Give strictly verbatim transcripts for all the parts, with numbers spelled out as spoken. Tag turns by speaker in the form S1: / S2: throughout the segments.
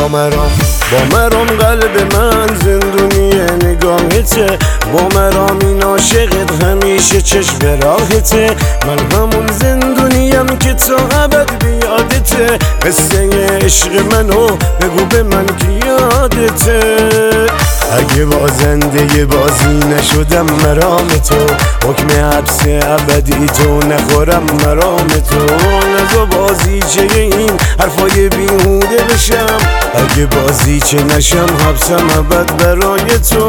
S1: مرام با مرام قلب من زندونی نگاهته، با مرام این عاشقت همیشه چشم راهته. من همون زندونیم که تا ابد بیادته، قصه عشق منو بگو به من که یادته. اگه بازنده بازی نشدم مرام تو، حکم حبس ابدی تو نخورم مرام تو. نزا بازی چه این حرفای بیهوده بشم، اگه بازی چه نشم حبسم ابد برای تو.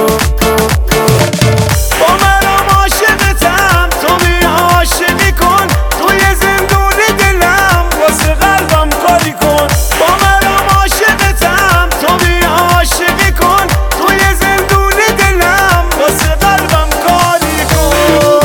S2: با مرام عاشقتم تو بی عاشقی کن، توی زندون دلم واسه قلبم کاری کن. با مرام عاشقتم تو بی عاشقی کن، توی زندون دلم واسه قلبم کاری کن.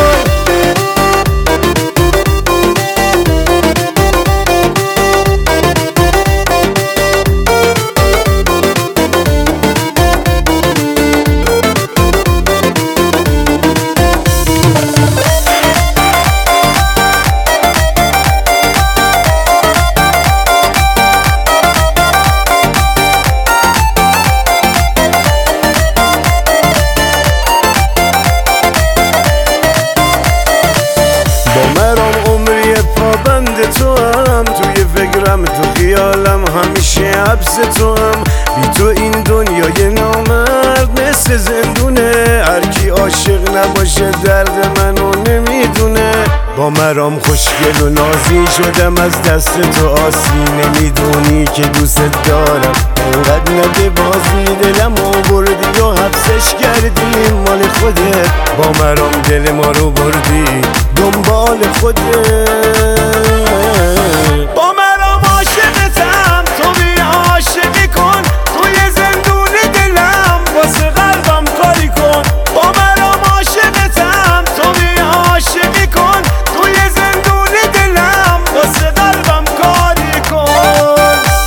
S2: تو هم توی فکرم تو خیالم همیشه حبس تو هم. بی تو این دنیای نامرد مثل زندونه، هرکی عاشق نباشه درد منو نمیدونه. با مرام خوشگل و نازی شدم از دست تو آسی، نمیدونی که دوست دارم انقدر نده بازی. دلم آوردی و حبسش کردی مال خودت، با مرام دل ما رو بردی دنبال خودت. با مرام عاشقتم تو بی عاشقی کن، توی زندون دلم واسه قلبم کاری کن. با مرام عاشقتم تو بی عاشقی کن، توی زندون دلم واسه قلبم کاری کن.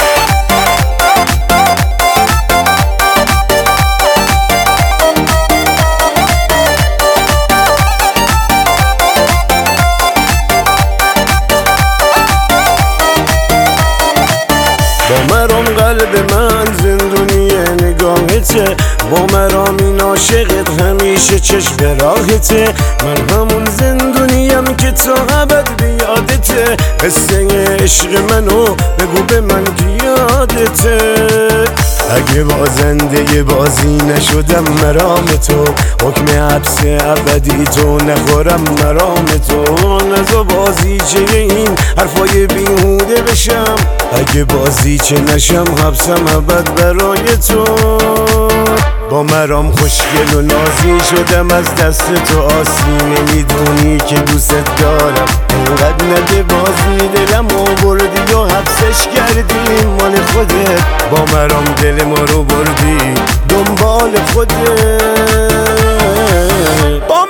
S1: با مرام قلب من زندونی نگاهته، با مرام این عاشقت همیشه چشم راهته. من همون زندونیم که تا ابد بیادته، قصه عشق منو بگو به من که یادته. اگه بازنده بازی نشدم مرام تو، حکم حبس ابدی تو نخورم مرام تو. نزا بازی چه این حرفای بیهوده بشم، اگه بازی چه نشم حبسم ابد برای تو. با مرام خوشگل و نازی شدم از دست تو آسی، نمیدونی که دوست دارم انقدر نده بازی. دلم آوردی و حبسش کردی مال خودت، با مرام دل ما رو بردی دنبال خودت.
S2: با